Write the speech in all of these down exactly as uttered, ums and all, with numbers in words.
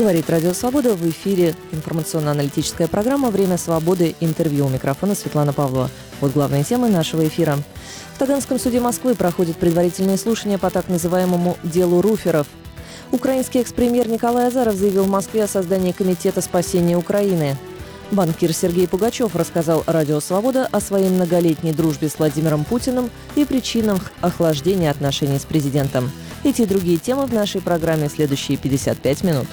Говорит Радио Свобода. В эфире информационно-аналитическая программа «Время свободы». Интервью. У микрофона Светлана Павлова. Вот главные темы нашего эфира. В Таганском суде Москвы проходят предварительные слушания по так называемому «делу руферов». Украинский экс-премьер Николай Азаров заявил в Москве о создании Комитета спасения Украины. Банкир Сергей Пугачев рассказал Радио Свобода о своей многолетней дружбе с Владимиром Путиным и причинах охлаждения отношений с президентом. Эти и другие темы в нашей программе в следующие пятьдесят пять минут.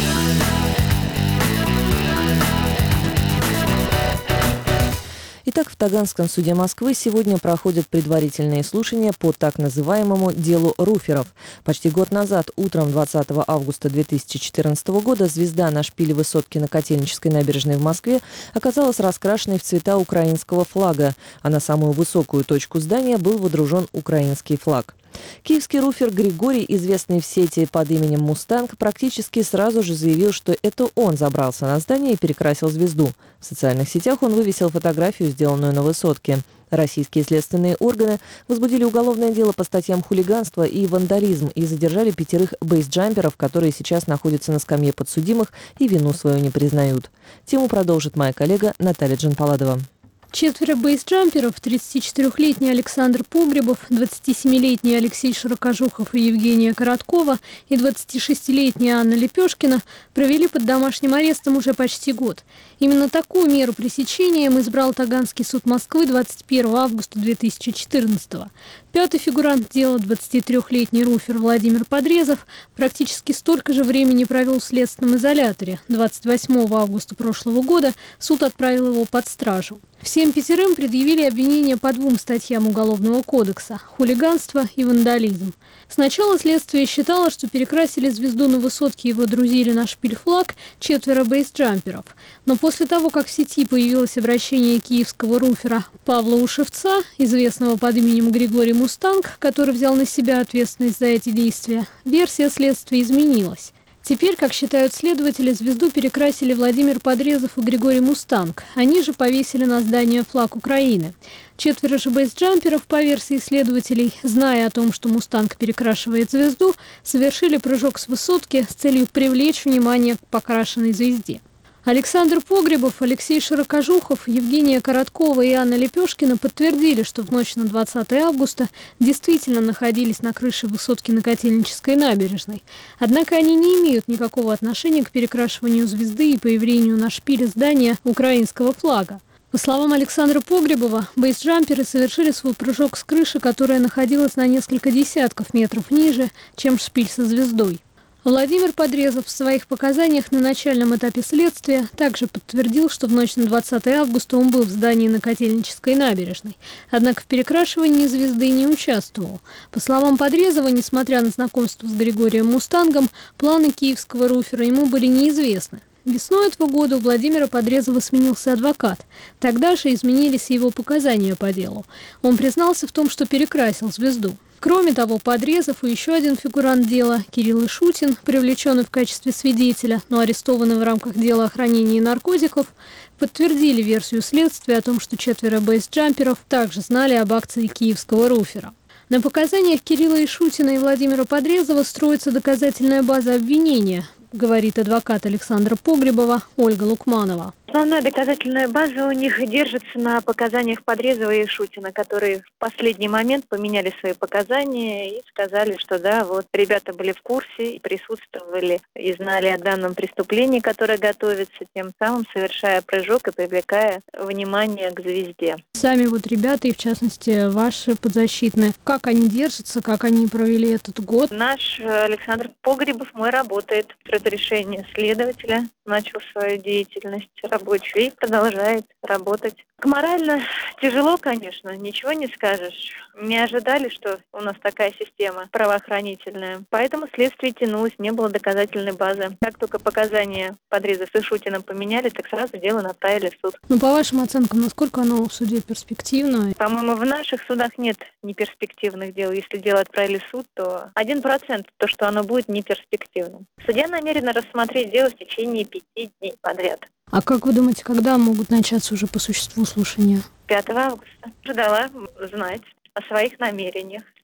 Итак, в Таганском суде Москвы сегодня проходят предварительные слушания по так называемому «делу руферов». Почти год назад, утром двадцатого августа две тысячи четырнадцатого года, звезда на шпиле высотки на Котельнической набережной в Москве оказалась раскрашенной в цвета украинского флага, а на самую высокую точку здания был водружен украинский флаг. Киевский руфер Григорий, известный в сети под именем «Мустанг», практически сразу же заявил, что это он забрался на здание и перекрасил звезду. В социальных сетях он вывесил фотографию, сделанную на высотке. Российские следственные органы возбудили уголовное дело по статьям хулиганства и вандализм и задержали пятерых бейсджамперов, которые сейчас находятся на скамье подсудимых и вину свою не признают. Тему продолжит моя коллега Наталья Джанпаладова. Четверо бейсджамперов, тридцатичетырёхлетний Александр Погребов, двадцатисемилетний Алексей Широкожухов и Евгения Короткова и двадцатишестилетняя Анна Лепешкина провели под домашним арестом уже почти год. Именно такую меру пресечения им избрал Таганский суд Москвы двадцать первого августа две тысячи четырнадцатого. Пятый фигурант дела, двадцатитрёхлетний руфер Владимир Подрезов, практически столько же времени провел в следственном изоляторе. двадцать восьмого августа прошлого года суд отправил его под стражу. Всем пятерым предъявили обвинения по двум статьям Уголовного кодекса – хулиганство и вандализм. Сначала следствие считало, что перекрасили звезду на высотке и водрузили на шпиль флаг четверо бейсджамперов. Но после того, как в сети появилось обращение киевского руфера Павла Ушевца, известного под именем Григорий Мустанг, который взял на себя ответственность за эти действия, версия следствия изменилась. Теперь, как считают следователи, звезду перекрасили Владимир Подрезов и Григорий Мустанг. Они же повесили на здание флаг Украины. Четверо же бейсджамперов, по версии следователей, зная о том, что Мустанг перекрашивает звезду, совершили прыжок с высотки с целью привлечь внимание к покрашенной звезде. Александр Погребов, Алексей Широкожухов, Евгения Короткова и Анна Лепешкина подтвердили, что в ночь на двадцатое августа действительно находились на крыше высотки на Котельнической набережной. Однако они не имеют никакого отношения к перекрашиванию звезды и появлению на шпиле здания украинского флага. По словам Александра Погребова, бейсджамперы совершили свой прыжок с крыши, которая находилась на несколько десятков метров ниже, чем шпиль со звездой. Владимир Подрезов в своих показаниях на начальном этапе следствия также подтвердил, что в ночь на двадцатое августа он был в здании на Котельнической набережной. Однако в перекрашивании звезды не участвовал. По словам Подрезова, несмотря на знакомство с Григорием Мустангом, планы киевского руфера ему были неизвестны. Весной этого года у Владимира Подрезова сменился адвокат. Тогда же изменились его показания по делу. Он признался в том, что перекрасил звезду. Кроме того, Подрезов и еще один фигурант дела, Кирилл Ишутин, привлеченный в качестве свидетеля, но арестованный в рамках дела о хранении наркотиков, подтвердили версию следствия о том, что четверо бейсджамперов также знали об акции киевского руфера. На показаниях Кирилла Ишутина и Владимира Подрезова строится доказательная база обвинения, говорит адвокат Александра Погребова Ольга Лукманова. Основная доказательная база у них держится на показаниях Подрезова и Ишутина, которые в последний момент поменяли свои показания и сказали, что да, вот ребята были в курсе, присутствовали и знали о данном преступлении, которое готовится, тем самым совершая прыжок и привлекая внимание к звезде. Сами вот ребята, и в частности ваши подзащитные, как они держатся, как они провели этот год? Наш Александр Погребов, мой, работает с разрешения следователя, начал свою деятельность рабочую и продолжает работать. Морально тяжело, конечно, ничего не скажешь. Не ожидали, что у нас такая система правоохранительная. Поэтому следствие тянулось, не было доказательной базы. Как только показания Подрезов и Шутина поменяли, так сразу дело направили в суд. Ну, по вашим оценкам, насколько оно в суде перспективно? По-моему, в наших судах нет неперспективных дел. Если дело отправили в суд, то один процент то, что оно будет неперспективным. Судья намерена рассмотреть дело в течение пяти дней подряд. А как вы думаете, когда могут начаться уже по существу слушания? пятого августа. Ждала знать о своих намерениях.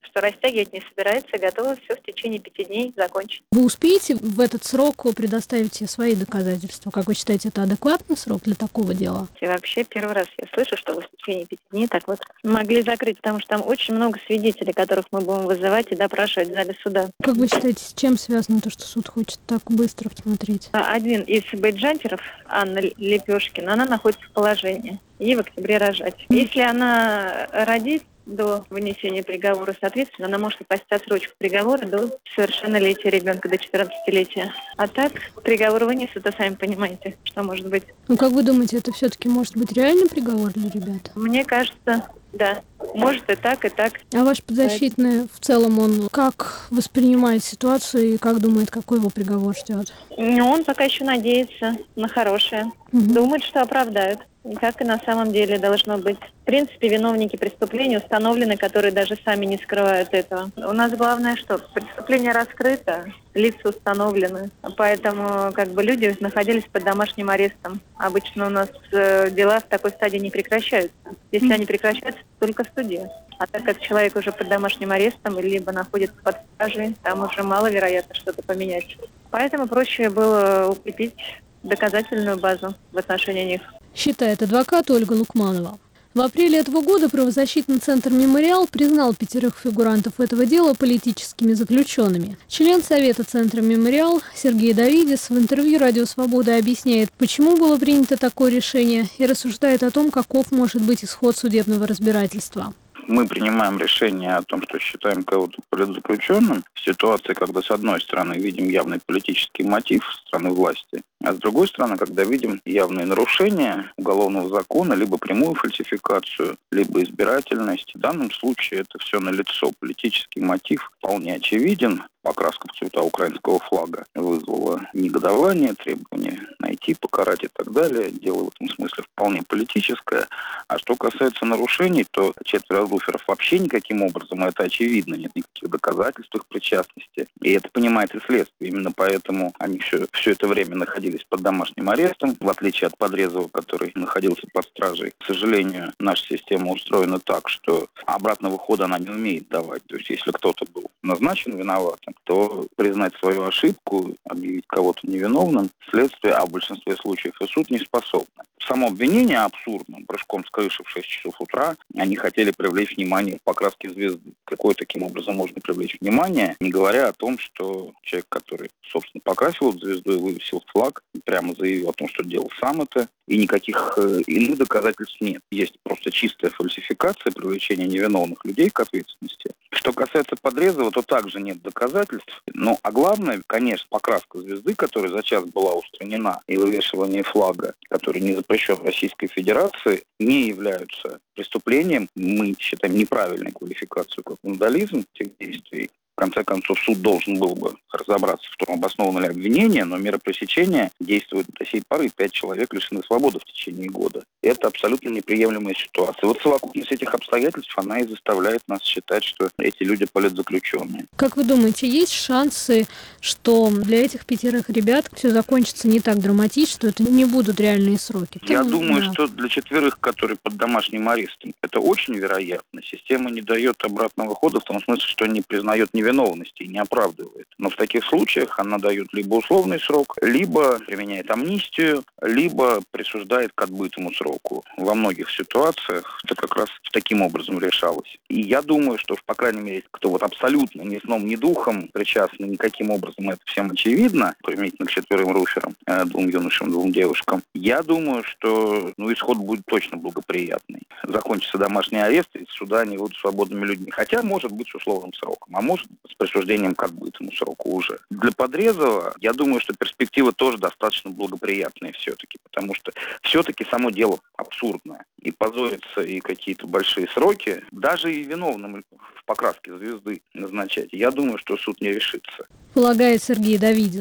что растягивать не собирается, готова все в течение пяти дней закончить. Вы успеете в этот срок предоставить все свои доказательства? Как вы считаете, это адекватный срок для такого дела? И вообще первый раз я слышу, что вы в течение пяти дней так вот могли закрыть, потому что там очень много свидетелей, которых мы будем вызывать и допрашивать в зале суда. Как вы считаете, с чем связано то, что суд хочет так быстро смотреть? Один из бейджамперов, Анна Лепешкина, она находится в положении. Ей в октябре рожать. Если она родит до вынесения приговора, соответственно, она может попасть в отсрочку приговора до совершеннолетия ребенка, до четырнадцатилетия. А так приговор вынесут, а сами понимаете, что может быть. Ну, как вы думаете, это все-таки может быть реальный приговор для ребят? Мне кажется, да. Может и так, и так. А ваш подзащитный в целом, он как воспринимает ситуацию и как думает, какой его приговор ждет? Ну, он пока еще надеется на хорошее. Угу. Думает, что оправдают. Как и на самом деле должно быть. В принципе, виновники преступления установлены, которые даже сами не скрывают этого. У нас главное, что преступление раскрыто, лица установлены. Поэтому как бы люди находились под домашним арестом. Обычно у нас э, дела в такой стадии не прекращаются. Если mm-hmm. они прекращаются, только в суде. А так как человек уже под домашним арестом, либо находится под стражей, там уже маловероятно что-то поменять. Поэтому проще было укрепить доказательную базу в отношении них. Считает адвокат Ольга Лукманова. В апреле этого года правозащитный центр «Мемориал» признал пятерых фигурантов этого дела политическими заключенными. Член совета центра «Мемориал» Сергей Давидис в интервью «Радио Свобода» объясняет, почему было принято такое решение, и рассуждает о том, каков может быть исход судебного разбирательства. Мы принимаем решение о том, что считаем кого-то политзаключенным в ситуации, когда с одной стороны видим явный политический мотив со стороны власти, а с другой стороны, когда видим явные нарушения уголовного закона, либо прямую фальсификацию, либо избирательность. В данном случае это все налицо. Политический мотив вполне очевиден. Покраска в цвета украинского флага вызвала негодование, требование найти, покарать и так далее. Дело в этом смысле вполне политическое. А что касается нарушений, то четверо руферов вообще никаким образом, это очевидно, нет никаких доказательств их причастности. И это понимает и следствие. Именно поэтому они все, все это время находились под домашним арестом, в отличие от Подрезова, который находился под стражей. К сожалению, наша система устроена так, что обратного хода она не умеет давать. То есть если кто-то был назначен виноватым, то признать свою ошибку, объявить кого-то невиновным, следствие, а в большинстве случаев и суд не способны. Само обвинение абсурдно. Прыжком с крыши в шесть часов утра они хотели привлечь внимание к покраске звезды. Какое таким образом можно привлечь внимание, не говоря о том, что человек, который, собственно, покрасил эту звезду и вывесил флаг, прямо заявил о том, что делал сам это, и никаких э, иных доказательств нет. Есть просто чистая фальсификация, привлечение невиновных людей к ответственности. Что касается Подрезова, то также нет доказательств. Ну, а главное, конечно, покраска звезды, которая за час была устранена, и вывешивание флага, который не запрещен в Российской Федерации, не являются преступлением. Мы считаем неправильной квалификацию как вандализм этих действий. В конце концов, суд должен был бы разобраться в том, обосновано ли обвинение, но мера пресечения действует до сей поры. Пять человек лишены свободы в течение года. Это абсолютно неприемлемая ситуация. Вот совокупность этих обстоятельств, она и заставляет нас считать, что эти люди политзаключенные. Как вы думаете, есть шансы, что для этих пятерых ребят все закончится не так драматично, что это не будут реальные сроки? Я Потому, думаю, да. что для четверых, которые под домашним арестом, это очень вероятно. Система не дает обратного хода в том смысле, что не признает невиновности и не оправдывает. Но в таких случаях она дает либо условный срок, либо применяет амнистию, либо присуждает к отбытому сроку. Во многих ситуациях это как раз таким образом решалось. И я думаю, что, по крайней мере, кто вот абсолютно ни сном, ни духом причастны, никаким образом это всем очевидно, применительно к четверым руферам, двум юношам, двум девушкам, я думаю, что ну, исход будет точно благоприятный. Закончится домашний арест, и суда они будут свободными людьми. Хотя, может быть, с условным сроком, а может с присуждением к отбытому сроку уже. Для Подрезова, я думаю, что перспектива тоже достаточно благоприятная все-таки, потому что все-таки само дело абсурдное. И позориться, и какие-то большие сроки, даже и виновным в покраске звезды назначать, я думаю, что суд не решится. Полагает Сергей Давидис.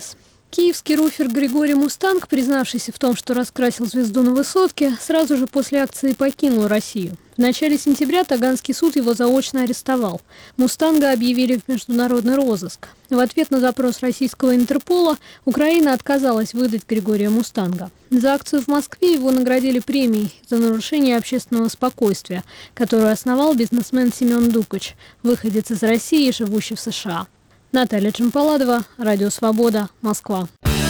Киевский руфер Григорий Мустанг, признавшийся в том, что раскрасил звезду на высотке, сразу же после акции покинул Россию. В начале сентября Таганский суд его заочно арестовал. Мустанга объявили в международный розыск. В ответ на запрос российского Интерпола Украина отказалась выдать Григория Мустанга. За акцию в Москве его наградили премией за нарушение общественного спокойствия, которую основал бизнесмен Семен Дукач, выходец из России, живущий в США. Наталья Джампаладова, Радио Свобода, Москва.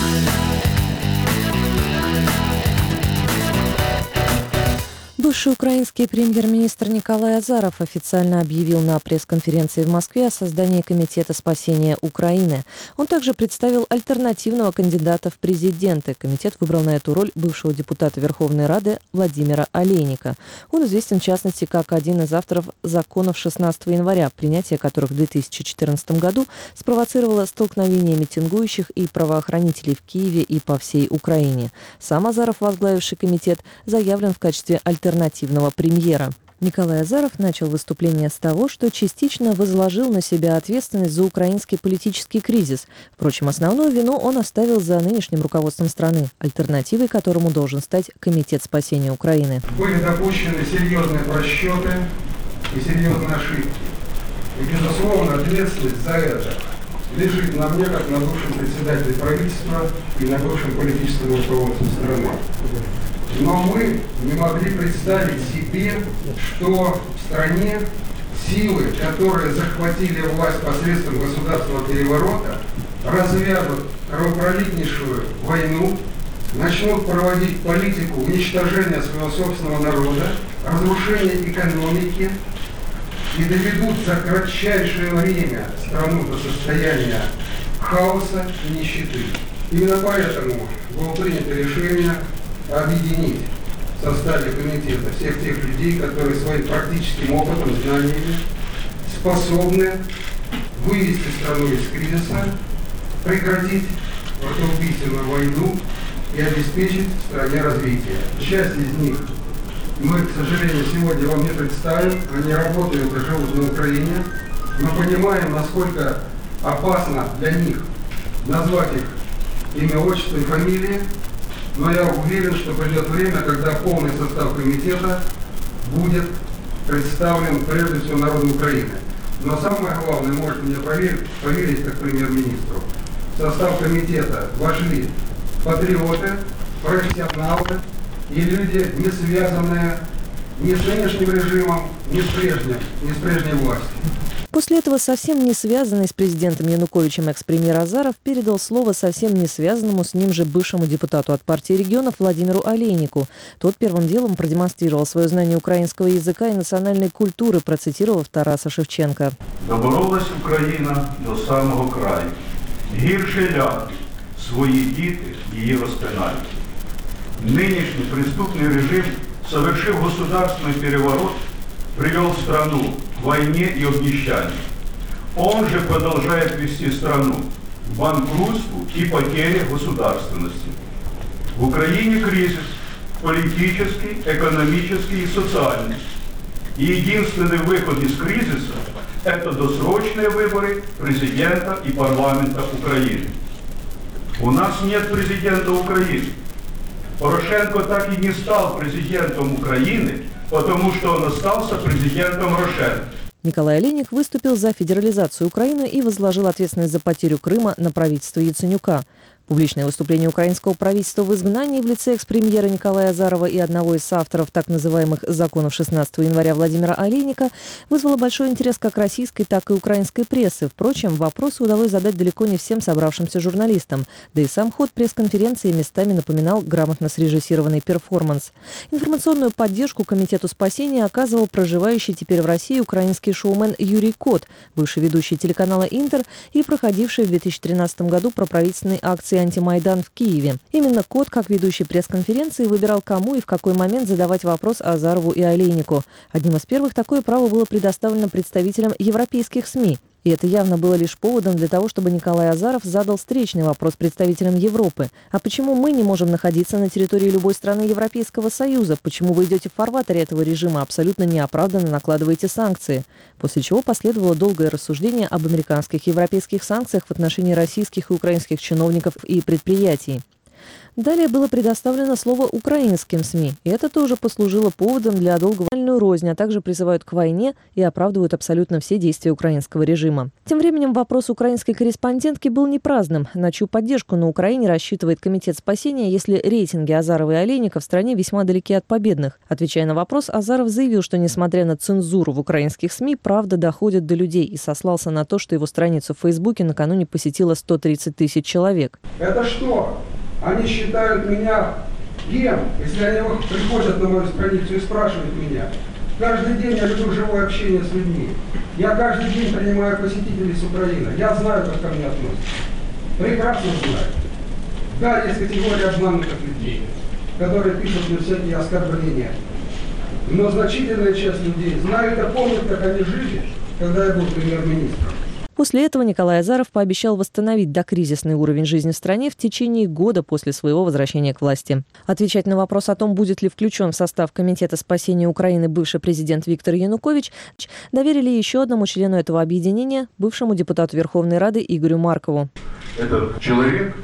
Бывший украинский премьер-министр Николай Азаров официально объявил на пресс-конференции в Москве о создании Комитета спасения Украины. Он также представил альтернативного кандидата в президенты. Комитет выбрал на эту роль бывшего депутата Верховной Рады Владимира Олейника. Он известен, в частности, как один из авторов законов шестнадцатого января, принятие которых в две тысячи четырнадцатом году спровоцировало столкновение митингующих и правоохранителей в Киеве и по всей Украине. Сам Азаров, возглавивший комитет, заявлен в качестве альтернативного альтернативного премьера. Николай Азаров начал выступление с того, что частично возложил на себя ответственность за украинский политический кризис. Впрочем, основную вину он оставил за нынешним руководством страны, альтернативой которому должен стать Комитет спасения Украины. Были допущены серьезные просчеты и серьезные ошибки. И, безусловно, ответственность за это лежит на мне, как на бывшем председателе правительства и на бывшем политическом руководстве страны. Но мы не могли представить себе, что в стране силы, которые захватили власть посредством государственного переворота, развяжут кровопролитнейшую войну, начнут проводить политику уничтожения своего собственного народа, разрушения экономики и доведут за кратчайшее время страну до состояния хаоса и нищеты. Именно поэтому было принято решение объединить в составе комитета всех тех людей, которые своим практическим опытом, знаниями способны вывести страну из кризиса, прекратить эту убийственную войну и обеспечить стране развитие. Часть из них мы, к сожалению, сегодня вам не представим. Они работают и живут на Украине. Мы понимаем, насколько опасно для них назвать их имя, отчество и фамилии. Но я уверен, что придет время, когда полный состав комитета будет представлен прежде всего народу Украины. Но самое главное, можете мне поверить, поверить как премьер-министру, в состав комитета вошли патриоты, профессионалы и люди, не связанные ни с нынешним режимом, ни с прежним, ни с прежней властью. После этого совсем не связанный с президентом Януковичем экс-премьер Азаров передал слово совсем не связанному с ним же бывшему депутату от партии регионов Владимиру Олейнику. Тот первым делом продемонстрировал свое знание украинского языка и национальной культуры, процитировав Тараса Шевченка. «Доборолась Україна до самого краю. Гірше ляки, свої діти її розпинають. Нынешний преступный режим совершив государственный переворот, привел страну к войне и обнищанию. Он же продолжает вести страну к банкротству и потере государственности. В Украине кризис политический, экономический и социальный. И единственный выход из кризиса – это досрочные выборы президента и парламента Украины. У нас нет президента Украины. Порошенко так и не стал президентом Украины, потому что он остался президентом Рошен. Николай Олейник выступил за федерализацию Украины и возложил ответственность за потерю Крыма на правительство Яценюка. Публичное выступление украинского правительства в изгнании в лице экс-премьера Николая Азарова и одного из авторов так называемых законов шестнадцатого января Владимира Олейника вызвало большой интерес как российской, так и украинской прессы. Впрочем, вопросы удалось задать далеко не всем собравшимся журналистам. Да и сам ход пресс-конференции местами напоминал грамотно срежиссированный перформанс. Информационную поддержку Комитету спасения оказывал проживающий теперь в России украинский шоумен Юрий Кот, бывший ведущий телеканала «Интер» и проходивший в две тысячи тринадцатом году проправительственной акции «Антимайдан» в Киеве. Именно Кот, как ведущий пресс-конференции, выбирал, кому и в какой момент задавать вопрос Азарову и Олейнику. Одним из первых такое право было предоставлено представителям европейских СМИ. И это явно было лишь поводом для того, чтобы Николай Азаров задал встречный вопрос представителям Европы. А почему мы не можем находиться на территории любой страны Европейского Союза? Почему вы идете в фарватере этого режима, абсолютно неоправданно накладываете санкции? После чего последовало долгое рассуждение об американских и европейских санкциях в отношении российских и украинских чиновников и предприятий. Далее было предоставлено слово украинским СМИ, и это тоже послужило поводом для долговременную рознь, а также призывают к войне и оправдывают абсолютно все действия украинского режима. Тем временем вопрос украинской корреспондентки был не праздным. На чью поддержку на Украине рассчитывает Комитет спасения, если рейтинги Азарова и Олейника в стране весьма далеки от победных? Отвечая на вопрос, Азаров заявил, что несмотря на цензуру в украинских СМИ, правда доходит до людей, и сослался на то, что его страницу в Фейсбуке накануне посетило сто тридцать тысяч человек. Это что? Они считают меня кем, если они приходят на мою страницу и спрашивают меня. Каждый день я люблю живое общение с людьми. Я каждый день принимаю посетителей с Украины. Я знаю, как ко мне относятся. Прекрасно знаю. Да, есть категория обманутых людей, которые пишут мне всякие оскорбления. Но значительная часть людей знает и помнит, как они жили, когда я был премьер-министром. После этого Николай Азаров пообещал восстановить докризисный уровень жизни в стране в течение года после своего возвращения к власти. Отвечать на вопрос о том, будет ли включен в состав Комитета спасения Украины бывший президент Виктор Янукович, доверили еще одному члену этого объединения, бывшему депутату Верховной Рады Игорю Маркову. Этот человек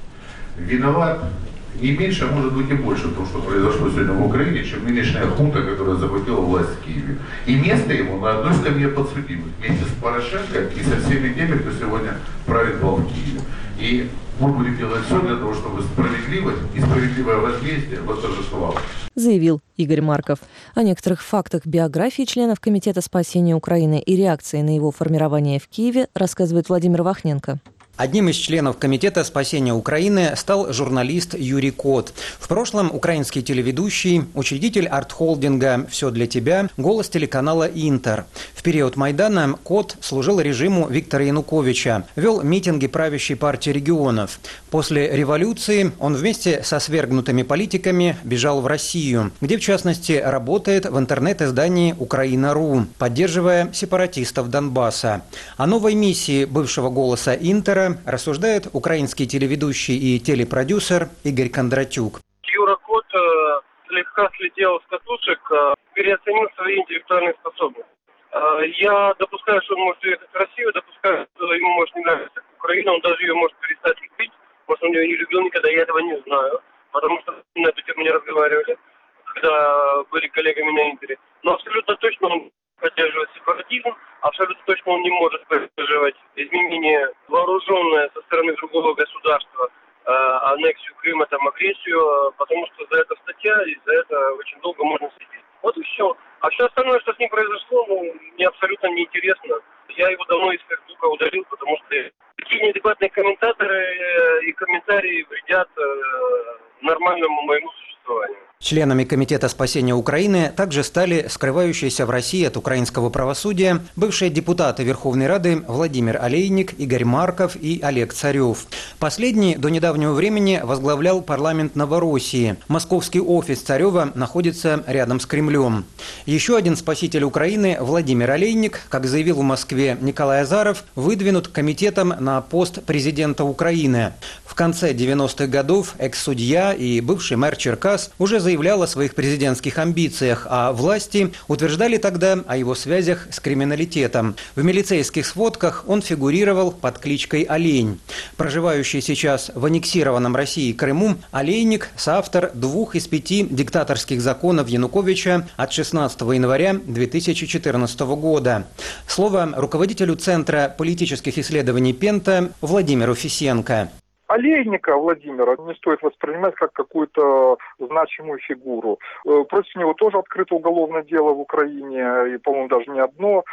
виноват не меньше, а может быть и больше в том, что произошло сегодня в Украине, чем нынешняя хунта, которая захватила власть в Киеве. И место ему на одной скамье подсудимых, вместе с Порошенко и со всеми теми, кто сегодня правит в Киеве. И мы будем делать все для того, чтобы справедливость и справедливое возмездие восторжествовало. Заявил Игорь Марков. О некоторых фактах биографии членов Комитета спасения Украины и реакции на его формирование в Киеве рассказывает Владимир Вахненко. Одним из членов Комитета спасения Украины стал журналист Юрий Кот. В прошлом украинский телеведущий, учредитель арт-холдинга «Все для тебя», голос телеканала «Интер». В период Майдана Кот служил режиму Виктора Януковича, вел митинги правящей партии регионов. После революции он вместе со свергнутыми политиками бежал в Россию, где, в частности, работает в интернет-издании «Украина.ру», поддерживая сепаратистов Донбасса. О новой миссии бывшего голоса «Интера» рассуждает украинский телеведущий и телепродюсер Игорь Кондратюк. Юра Кот э, слегка слетел с катушек, э, переоценил свои интеллектуальные способности. Э, я допускаю, что он может уехать в Россию, допускаю, что ему может не нравиться Украина, он даже ее может перестать любить, может он ее не любил никогда, я этого не знаю, потому что на эту тему не разговаривали, когда были коллегами на Интере. Но абсолютно точно он поддерживает сепаратизм, абсолютно точно он не может поддерживать изменение вооруженное со стороны другого государства, э, аннексию Крыма, там, агрессию, потому что за это статья, и за это очень долго можно сидеть. Вот и все. А все остальное, что с ним произошло, ну, мне абсолютно неинтересно. Я его давно из Фейсбука удалил, потому что такие неадекватные комментаторы и комментарии вредят э, нормальному моему существованию. Членами Комитета спасения Украины также стали скрывающиеся в России от украинского правосудия бывшие депутаты Верховной Рады Владимир Олейник, Игорь Марков и Олег Царев. Последний до недавнего времени возглавлял парламент Новороссии. Московский офис Царева находится рядом с Кремлем. Еще один спаситель Украины, Владимир Олейник, как заявил в Москве Николай Азаров, выдвинут комитетом на пост президента Украины. В конце девяностых годов экс-судья и бывший мэр Черкас уже заявил, заявлял о своих президентских амбициях, а власти утверждали тогда о его связях с криминалитетом. В милицейских сводках он фигурировал под кличкой Олень. Проживающий сейчас в аннексированном Россией Крыму, Олейник – соавтор двух из пяти диктаторских законов Януковича от шестнадцатого января две тысячи четырнадцатого года. Слово руководителю Центра политических исследований Пента Владимиру Фисенко. Олейника Владимира не стоит воспринимать как какую-то значимую фигуру. Против него тоже открыто уголовное дело в Украине, и, по-моему, даже не одно.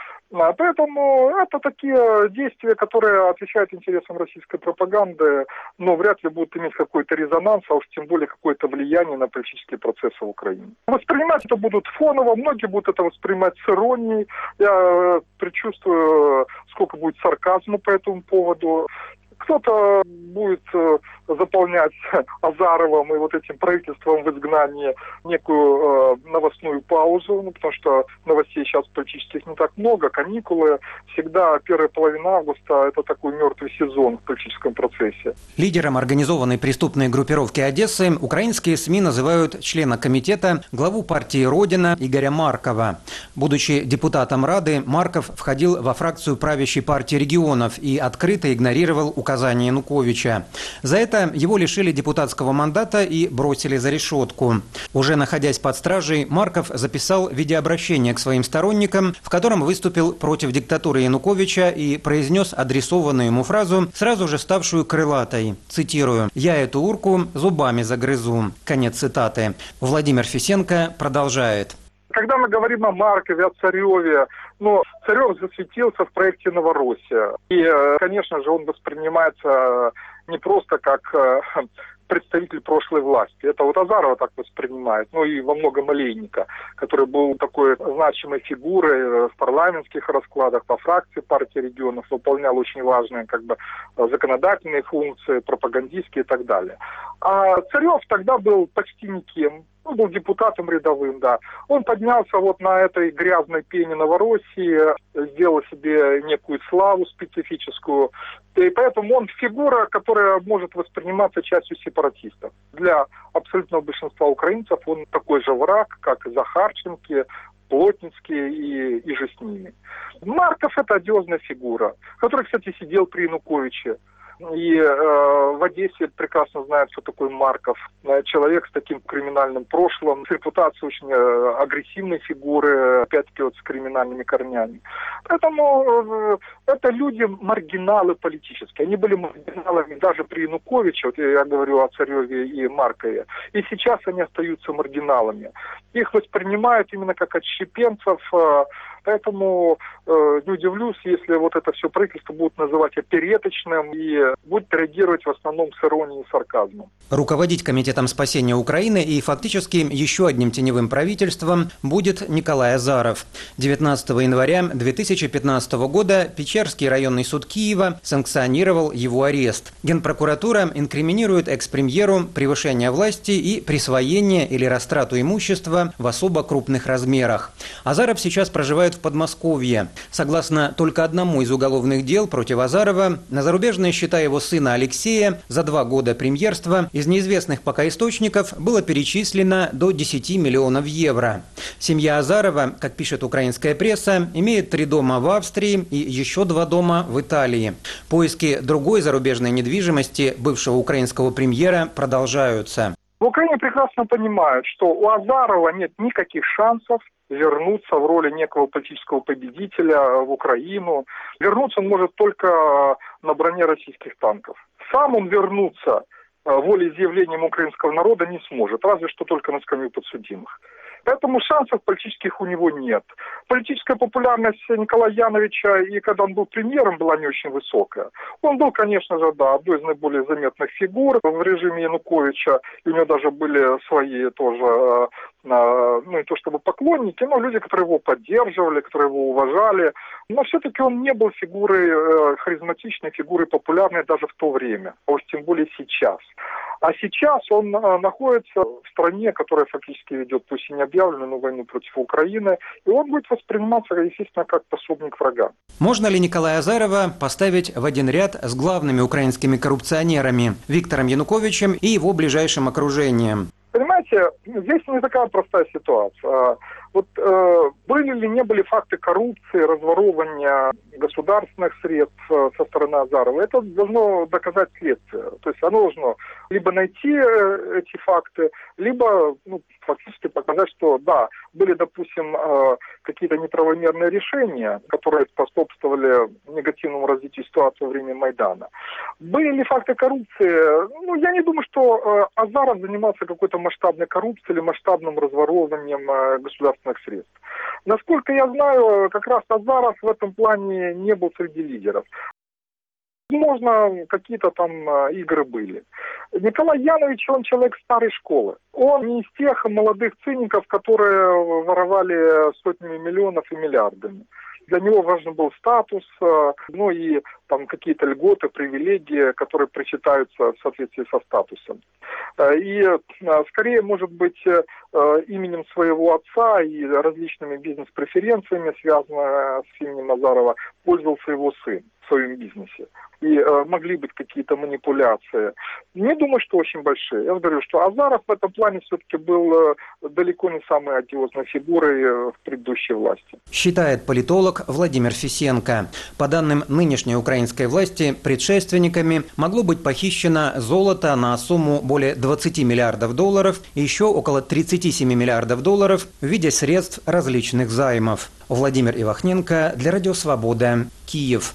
Поэтому это такие действия, которые отвечают интересам российской пропаганды, но вряд ли будут иметь какой-то резонанс, а уж тем более какое-то влияние на политические процессы в Украине. Воспринимать это будут фоново, многие будут это воспринимать с иронией. Я предчувствую, сколько будет сарказма по этому поводу. Кто-то будет заполнять Азаровым и вот этим правительством в изгнании некую э, новостную паузу, ну, потому что новостей сейчас политических не так много, каникулы. Всегда первая половина августа – это такой мертвый сезон в политическом процессе. Лидером организованной преступной группировки Одессы украинские СМИ называют члена комитета, главу партии «Родина» Игоря Маркова. Будучи депутатом Рады, Марков входил во фракцию правящей партии регионов и открыто игнорировал указания Януковича. За это его лишили депутатского мандата и бросили за решетку. Уже находясь под стражей, Марков записал видеообращение к своим сторонникам, в котором выступил против диктатуры Януковича и произнес адресованную ему фразу, сразу же ставшую крылатой. Цитирую: «Я эту урку зубами загрызу». Конец цитаты. Владимир Фисенко продолжает. Когда мы говорим о Маркове, о Цареве, ну, Царев засветился в проекте «Новороссия». И, конечно же, он воспринимается не просто как представитель прошлой власти. Это вот Азарова так воспринимает, ну и во многом Олейника, который был такой значимой фигурой в парламентских раскладах, по фракции партии регионов, выполнял очень важные как бы законодательные функции, пропагандистские и так далее. А Царев тогда был почти никем. Он был депутатом рядовым, да. Он поднялся вот на этой грязной пене Новороссии, сделал себе некую славу специфическую. И поэтому он фигура, которая может восприниматься частью сепаратистов. Для абсолютного большинства украинцев он такой же враг, как и Захарченко, Плотницкий и, и же с ними. Марков – это одиозная фигура, который, кстати, сидел при Януковиче. И э, в Одессе прекрасно знают, кто такой Марков. Человек с таким криминальным прошлым, с репутацией очень э, агрессивной фигуры, опять-таки вот с криминальными корнями. Поэтому э, это люди маргиналы политические. Они были маргиналами даже при Януковиче, вот я говорю о Цареве и Маркове. И сейчас они остаются маргиналами. Их воспринимают именно как отщепенцев. Э, Поэтому э, не удивлюсь, если вот это все правительство будут называть опереточным и будет реагировать в основном с иронией и сарказмом. Руководить Комитетом спасения Украины и фактически еще одним теневым правительством будет Николай Азаров. девятнадцатого января две тысячи пятнадцатого года Печерский районный суд Киева санкционировал его арест. Генпрокуратура инкриминирует экс-премьеру превышение власти и присвоение или растрату имущества в особо крупных размерах. Азаров сейчас проживает в Подмосковье. Согласно только одному из уголовных дел против Азарова, на зарубежные счета его сына Алексея за два года премьерства из неизвестных пока источников было перечислено до десяти миллионов евро. Семья Азарова, как пишет украинская пресса, имеет три дома в Австрии и еще два дома в Италии. Поиски другой зарубежной недвижимости бывшего украинского премьера продолжаются. В Украине прекрасно понимают, что у Азарова нет никаких шансов вернуться в роли некого политического победителя в Украину. Вернуться он может только на броне российских танков. Сам он вернуться волеизъявлением украинского народа не сможет, разве что только на скамью подсудимых. Поэтому шансов политических у него нет. Политическая популярность Николая Яновича, и когда он был премьером, была не очень высокая. Он был, конечно же, да, одной из наиболее заметных фигур в режиме Януковича. И у него даже были свои тоже, ну не то чтобы поклонники, но люди, которые его поддерживали, которые его уважали. Но все-таки он не был фигурой харизматичной, фигурой популярной даже в то время, а уж тем более сейчас. А сейчас он находится в стране, которая фактически ведет, пусть и не объявленную, но войну против Украины, и он будет восприниматься, естественно, как пособник врага. Можно ли Николая Азарова поставить в один ряд с главными украинскими коррупционерами Виктором Януковичем и его ближайшим окружением? Понимаете, здесь не такая простая ситуация. Вот э, были ли не были факты коррупции, разворовывания государственных средств э, со стороны Азарова, это должно доказать следствие. То есть оно должно либо найти э, эти факты, либо ну, фактически показать, что да, были, допустим, э, какие-то неправомерные решения, которые способствовали негативному развитию ситуации во время Майдана. Были ли факты коррупции? Ну, я не думаю, что э, Азаров занимался какой-то масштабной коррупцией или масштабным разворовыванием э, государственных средств. Насколько я знаю, как раз Азаров в этом плане не был среди лидеров. Возможно, какие-то там игры были. Николай Янович, он человек старой школы. Он не из тех молодых циников, которые воровали сотнями миллионов и миллиардами. Для него важен был статус, ну и там какие-то льготы, привилегии, которые причитаются в соответствии со статусом. И скорее, может быть, именем своего отца и различными бизнес-преференциями, связанными с именем Азарова, пользовался его сын в своем бизнесе. И э, могли быть какие-то манипуляции. Не думаю, что очень большие. Я говорю, что Азаров в этом плане все-таки был э, далеко не самой одиозной фигурой э, в предыдущей власти. Считает политолог Владимир Фисенко. По данным нынешней украинской власти, предшественниками могло быть похищено золото на сумму более двадцати миллиардов долларов и еще около тридцати семи миллиардов долларов в виде средств различных займов. Владимир Ивахненко для Радио Свобода, Киев.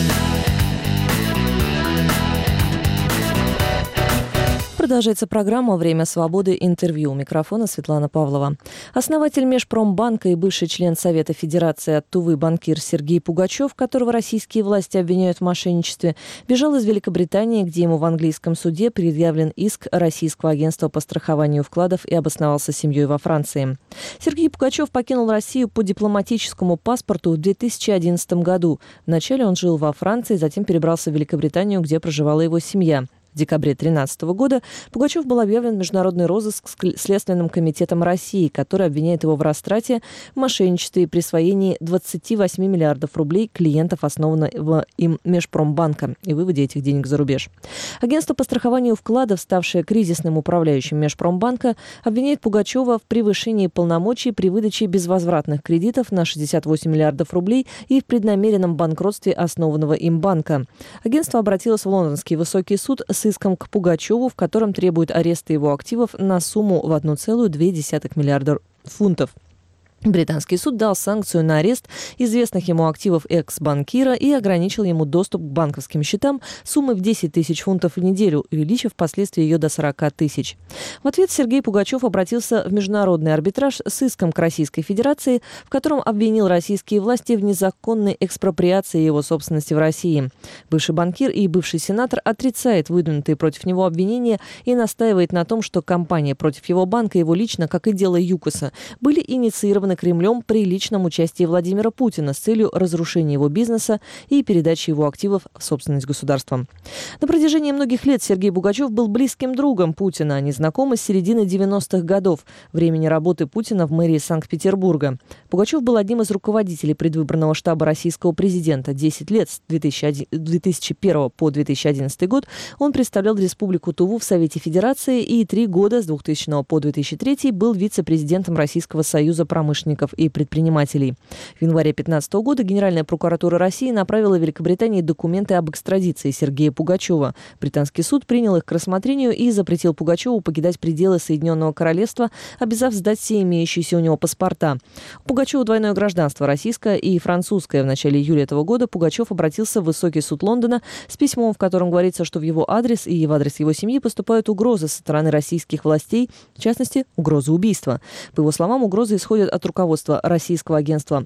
Продолжается программа «Время свободы. Интервью». У микрофона Светлана Павлова. Основатель Межпромбанка и бывший член Совета Федерации от Тувы банкир Сергей Пугачев, которого российские власти обвиняют в мошенничестве, бежал из Великобритании, где ему в английском суде предъявлен иск Российского агентства по страхованию вкладов и обосновался с семьей во Франции. Сергей Пугачев покинул Россию по дипломатическому паспорту в две тысячи одиннадцатом году. Вначале он жил во Франции, затем перебрался в Великобританию, где проживала его семья. В декабре две тысячи тринадцатого года Пугачев был объявлен в международный розыск Следственным комитетом России, который обвиняет его в растрате, мошенничестве и присвоении двадцати восьми миллиардов рублей клиентов основанного им Межпромбанка и выводе этих денег за рубеж. Агентство по страхованию вкладов, ставшее кризисным управляющим Межпромбанка, обвиняет Пугачева в превышении полномочий при выдаче безвозвратных кредитов на шестьдесят восемь миллиардов рублей и в преднамеренном банкротстве основанного им банка. Агентство обратилось в Лондонский высокий суд с иском к Пугачеву, в котором требует ареста его активов на сумму в одна целая две десятых миллиарда фунтов. Британский суд дал санкцию на арест известных ему активов экс-банкира и ограничил ему доступ к банковским счетам суммой в десять тысяч фунтов в неделю, увеличив впоследствии ее до сорока тысяч. В ответ Сергей Пугачев обратился в международный арбитраж с иском к Российской Федерации, в котором обвинил российские власти в незаконной экспроприации его собственности в России. Бывший банкир и бывший сенатор отрицает выдвинутые против него обвинения и настаивает на том, что кампания против его банка, его лично, как и дело ЮКОСа, были инициированы Кремлем при личном участии Владимира Путина с целью разрушения его бизнеса и передачи его активов в собственность государства. На протяжении многих лет Сергей Пугачев был близким другом Путина. Они знакомы с середины девяностых годов, времени работы Путина в мэрии Санкт-Петербурга. Пугачев был одним из руководителей предвыборного штаба российского президента. десять лет с две тысячи первого по две тысячи одиннадцатый год он представлял Республику Туву в Совете Федерации и три года с двухтысячного по две тысячи третий был вице-президентом Российского союза промышленников и предпринимателей. В январе две тысячи пятнадцатого года Генеральная прокуратура России направила в Великобритании документы об экстрадиции Сергея Пугачева. Британский суд принял их к рассмотрению и запретил Пугачеву покидать пределы Соединенного Королевства, обязав сдать все имеющиеся у него паспорта. У Пугачева двойное гражданство – российское и французское. В начале июля этого года Пугачев обратился в Высокий суд Лондона с письмом, в котором говорится, что в его адрес и в адрес его семьи поступают угрозы со стороны российских властей, в частности, угрозы убийства. По его словам, угрозы исходят от руководства Российского агентства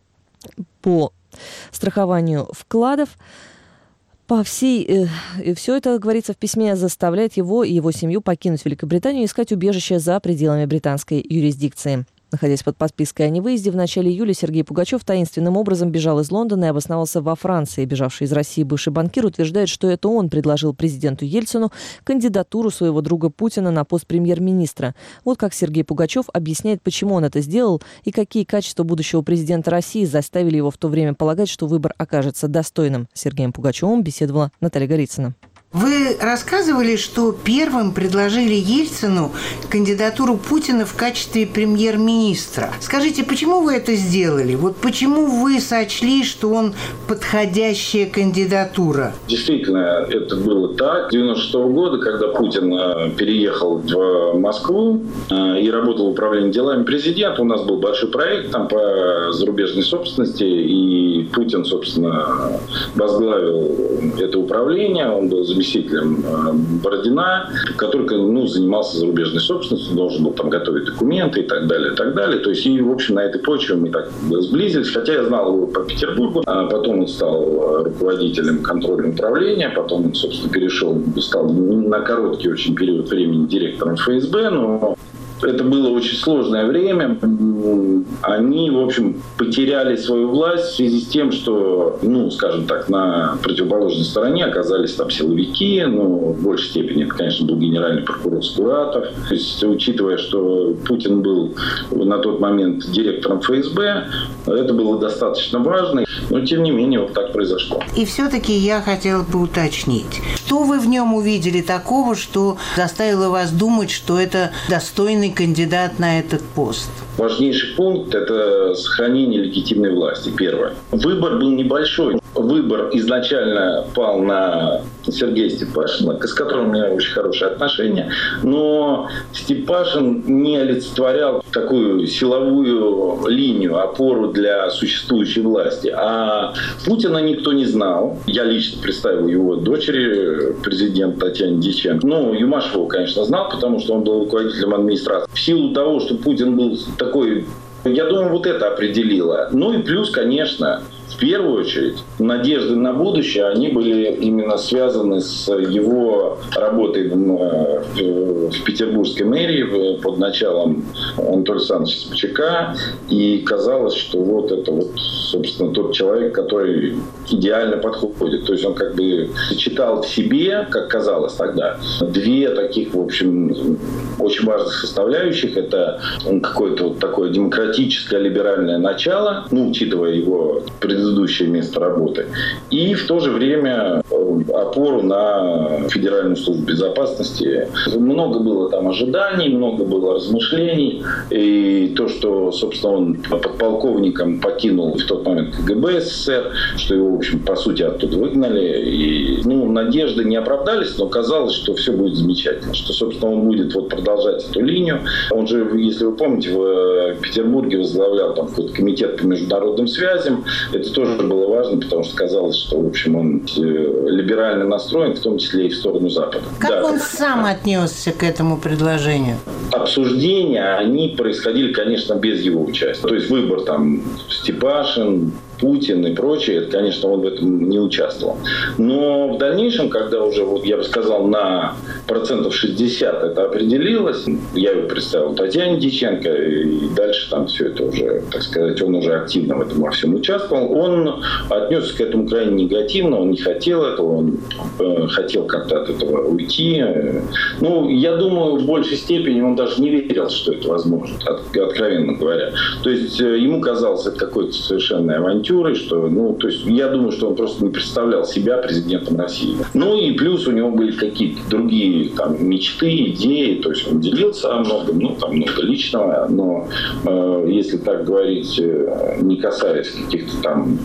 по страхованию вкладов. По всей, э, все это, говорится в письме, заставляет его и его семью покинуть Великобританию и искать убежище за пределами британской юрисдикции. Находясь под подпиской о невыезде, в начале июля Сергей Пугачев таинственным образом бежал из Лондона и обосновался во Франции. Бежавший из России бывший банкир утверждает, что это он предложил президенту Ельцину кандидатуру своего друга Путина на пост премьер-министра. Вот как Сергей Пугачев объясняет, почему он это сделал и какие качества будущего президента России заставили его в то время полагать, что выбор окажется достойным. С Сергеем Пугачевым беседовала Наталья Голицына. Вы рассказывали, что первым предложили Ельцину кандидатуру Путина в качестве премьер-министра. Скажите, почему вы это сделали? Вот почему вы сочли, что он подходящая кандидатура? Действительно, это было так. девяносто шестого года, когда Путин переехал в Москву и работал в управлении делами президента, у нас был большой проект там по зарубежной собственности, и Путин, собственно, возглавил это управление. Он был заместителем Бородина, который, ну, занимался зарубежной собственностью, должен был там готовить документы и так далее, и так далее. То есть, и, в общем, на этой почве мы так сблизились, хотя я знал его по Петербургу, а потом он стал руководителем контрольного управления, потом он, собственно, перешел, стал на короткий очень период времени директором ФСБ, но Это было очень сложное время. Они, в общем, потеряли свою власть в связи с тем, что, ну, скажем так, на противоположной стороне оказались там силовики, но в большей степени это, конечно, был генеральный прокурор Скуратов. То есть, учитывая, что Путин был на тот момент директором эф эс бэ, это было достаточно важно, но, тем не менее, вот так произошло. И все-таки я хотела бы уточнить, что вы в нем увидели такого, что заставило вас думать, что это достойный кандидат на этот пост? Важнейший пункт – это сохранение легитимной власти. Первое. Выбор был небольшой. Выбор изначально пал на Сергея Степашина, с которым у меня очень хорошие отношения. Но Степашин не олицетворял такую силовую линию, опору для существующей власти. А Путина никто не знал. Я лично представил его дочери, президент Татьяне Дьяченко. Ну, Юмашеву, конечно, знал, потому что он был руководителем администрации. В силу того, что Путин был такой... Я думаю, вот это определило. Ну и плюс, конечно, в первую очередь, надежды на будущее, они были именно связаны с его работой в, в петербургской мэрии под началом Анатолия Александровича Собчака. И казалось, что вот это вот, собственно, тот человек, который идеально подходит. То есть он как бы сочетал в себе, как казалось тогда, две таких, в общем, очень важных составляющих. Это какое-то вот такое демократическое, либеральное начало, ну, учитывая его предыдущее место работы, и в то же время опору на Федеральную службу безопасности. Много было там ожиданий, много было размышлений, и то, что, собственно, он подполковником покинул в тот момент ка гэ бэ эс эс эс эр, что его, в общем, по сути, оттуда выгнали, и, ну, надежды не оправдались, но казалось, что все будет замечательно, что, собственно, он будет вот продолжать эту линию. Он же, если вы помните, в Петербурге возглавлял там какой-то комитет по международным связям. Это тоже было важно, потому что казалось, что, в общем, он либерально настроен, в том числе и в сторону Запада. Как да, он сам отнесся к этому предложению? Обсуждения, они происходили, конечно, без его участия. То есть выбор там Степашин, Путин и прочее, это, конечно, он в этом не участвовал. Но в дальнейшем, когда уже, вот, я бы сказал, на процентов шестьдесят это определилось, я его представил Татьяне Дьяченко, и дальше там все это уже, так сказать, он уже активно в этом во всем участвовал. Он отнесся к этому крайне негативно, он не хотел этого, он э, хотел как-то от этого уйти. Ну, я думаю, в большей степени он даже не верил, что это возможно, от, откровенно говоря. То есть э, ему казалось это какой-то совершенно авантюрой, что, ну, то есть я думаю, что он просто не представлял себя президентом России. Ну и плюс у него были какие-то другие там мечты, идеи, то есть он делился о многом, ну, там много личного, но э, если так говорить, э, не касаясь каких-то там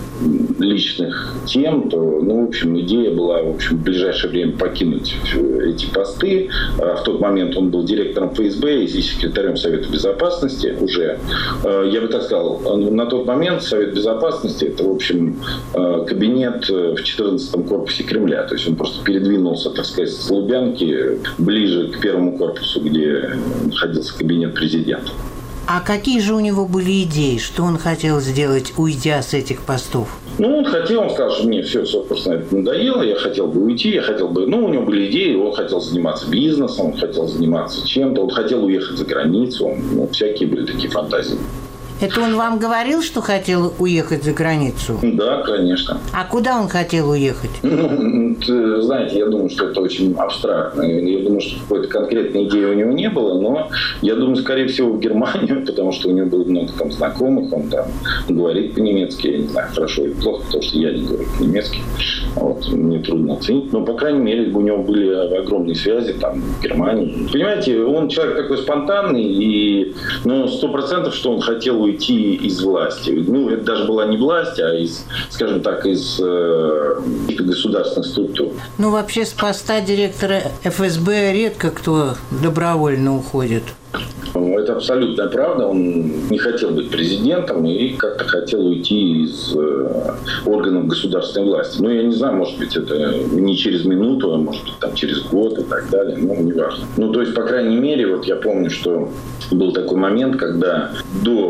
личных тем, то, ну, в общем, идея была, в общем, в ближайшее время покинуть эти посты. А в тот момент он был директором эф эс бэ и секретарем Совета Безопасности уже. Э, я бы так сказал, на тот момент Совет Безопасности это, в общем, кабинет в четырнадцатом корпусе Кремля. То есть он просто передвинулся, так сказать, с Лубянки ближе к первому корпусу, где находился кабинет президента. А какие же у него были идеи? Что он хотел сделать, уйдя с этих постов? Ну, он хотел, он сказал, что мне все, все просто это надоело, я хотел бы уйти, я хотел бы... Ну, у него были идеи, он хотел заниматься бизнесом, он хотел заниматься чем-то, он хотел уехать за границу, он, ну, всякие были такие фантазии. Это он вам говорил, что хотел уехать за границу? Да, конечно. А куда он хотел уехать? Ну, знаете, я думаю, что это очень абстрактно. Я думаю, что какой-то конкретной идеи у него не было, но я думаю, скорее всего, в Германию, потому что у него было много там знакомых, он там говорит по-немецки, я не знаю, хорошо или плохо, потому что я не говорю по-немецки. Вот, мне трудно оценить. Но, по крайней мере, у него были огромные связи там в Германии. Понимаете, он человек такой спонтанный, и ну, сто процентов, что он хотел уйти уйти из власти. Ну, это даже была не власть, а из, скажем так, из э, государственных структур. Ну, вообще, с поста директора эф эс бэ редко кто добровольно уходит. Это абсолютная правда. Он не хотел быть президентом и как-то хотел уйти из э, органов государственной власти. Ну, я не знаю, может быть, это не через минуту, а может быть, там, через год и так далее. Ну, неважно. Ну, то есть, по крайней мере, вот я помню, что был такой момент, когда до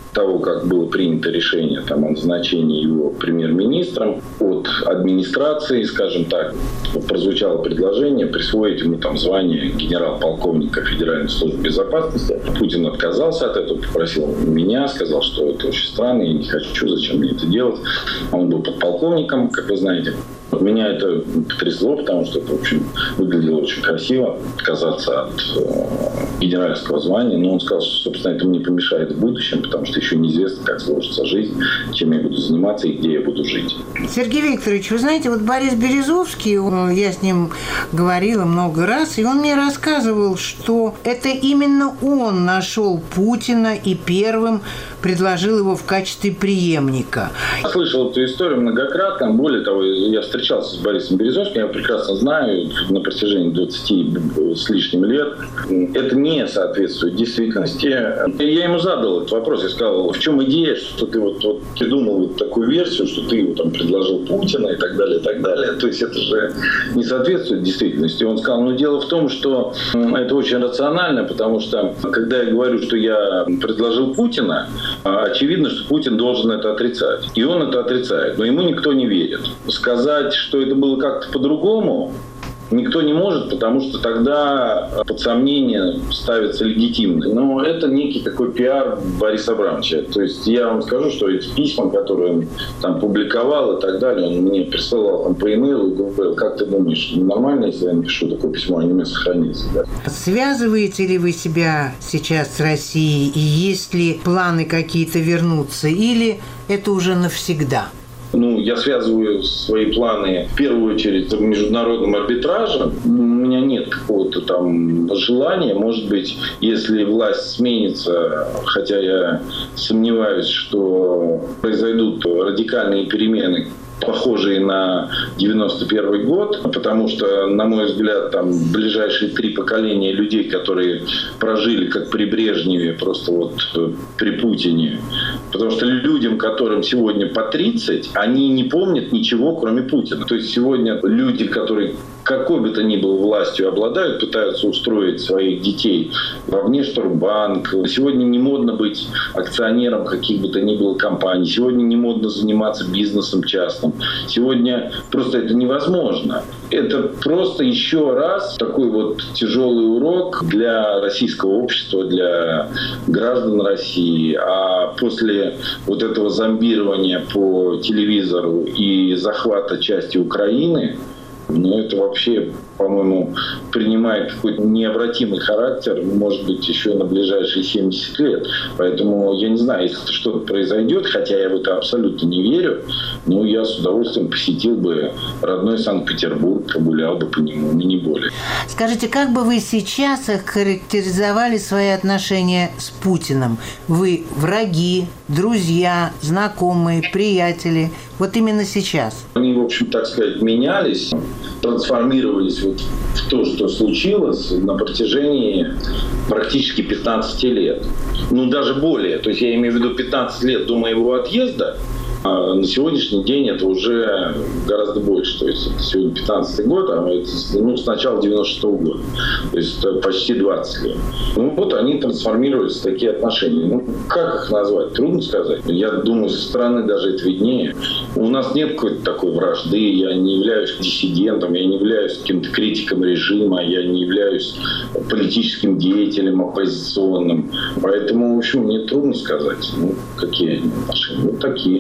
того, как было принято решение там, о назначении его премьер-министром, от администрации, скажем так, прозвучало предложение присвоить ему там звание генерал-полковника Федеральной службы безопасности. Путин отказался от этого, попросил меня, сказал, что это очень странно, я не хочу, зачем мне это делать. Он был подполковником, как вы знаете. Меня это потрясло, потому что это, в общем, выглядело очень красиво, отказаться от э, генеральского звания. Но он сказал, что, собственно, это мне помешает в будущем, потому что еще неизвестно, как сложится жизнь, чем я буду заниматься и где я буду жить. Сергей Викторович, вы знаете, вот Борис Березовский, я с ним говорила много раз, и он мне рассказывал, что это именно он нашел Путина и первым предложил его в качестве преемника. Я слышал эту историю многократно. Более того, я встречался с Борисом Березовским, я прекрасно знаю на протяжении двадцати с лишним лет. Это не соответствует действительности. Я ему задал этот вопрос, я сказал, в чем идея, что ты вот, вот придумал вот такую версию, что ты его там предложил Путина и так далее, и так далее. То есть это же не соответствует действительности. Он сказал, ну дело в том, что это очень рационально, потому что когда я говорю, что я предложил Путина, очевидно, что Путин должен это отрицать. И он это отрицает. Но ему никто не верит. Сказать, что это было как-то по-другому, никто не может, потому что тогда под сомнение ставится легитимность. Но это некий такой пиар Бориса Абрамовича. То есть я вам скажу, что эти письма, которые он там публиковал и так далее, он мне присылал там по имейлу и говорил, как ты думаешь, нормально, если я напишу такое письмо, они у меня сохранятся? Да? Связываете ли вы себя сейчас с Россией и есть ли планы какие-то вернуться или это уже навсегда? Ну, я связываю свои планы в первую очередь с международным арбитражем. У меня нет какого-то там желания. Может быть, если власть сменится, хотя я сомневаюсь, что произойдут радикальные перемены, похожие на девяносто первый год, потому что, на мой взгляд, там ближайшие три поколения людей, которые прожили как при Брежневе, просто вот при Путине. Потому что людям, которым сегодня по тридцать, они не помнят ничего, кроме Путина. То есть сегодня люди, которые какой бы то ни было властью обладают, пытаются устроить своих детей во Внешторгбанк. Сегодня не модно быть акционером каких бы то ни было компаний. Сегодня не модно заниматься бизнесом частным. Сегодня просто это невозможно. Это просто еще раз такой вот тяжелый урок для российского общества, для граждан России. А после вот этого зомбирования по телевизору и захвата части Украины, ну, это вообще, по-моему, принимает какой-то необратимый характер, может быть, еще на ближайшие семьдесят лет. Поэтому я не знаю, если что-то произойдет, хотя я в это абсолютно не верю, но я с удовольствием посетил бы родной Санкт-Петербург, прогулял бы по нему, но не более. Скажите, как бы вы сейчас охарактеризовали свои отношения с Путиным? Вы враги, друзья, знакомые, приятели? Вот именно сейчас. Они, в общем, так сказать, менялись, трансформировались вот в то, что случилось на протяжении практически пятнадцати лет. Ну, даже более. То есть я имею в виду пятнадцать лет до моего отъезда, а на сегодняшний день это уже гораздо больше. То есть это сегодня пятнадцатый год, а это ну, с начала девяносто шестого года. То есть это почти двадцать лет. Ну вот они трансформировались в такие отношения. Ну, как их назвать? Трудно сказать. Я думаю, со стороны даже это виднее. У нас нет какой-то такой вражды. Я не являюсь диссидентом, я не являюсь каким-то критиком режима, я не являюсь политическим деятелем оппозиционным. Поэтому, в общем, мне трудно сказать, ну, какие они отношения. Вот такие.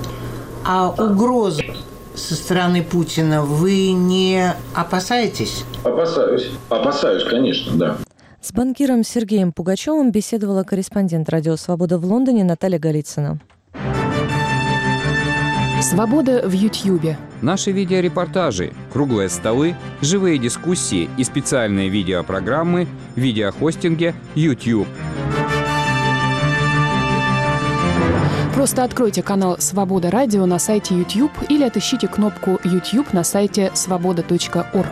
А угрозы со стороны Путина вы не опасаетесь? Опасаюсь. Опасаюсь, конечно, да. С банкиром Сергеем Пугачевым беседовала корреспондент «Радио Свобода» в Лондоне Наталья Голицына. Свобода в Ютьюбе. Наши видеорепортажи, круглые столы, живые дискуссии и специальные видеопрограммы в видеохостинге YouTube. Просто откройте канал «Свобода Радио» на сайте YouTube или отыщите кнопку YouTube на сайте свобода точка орг.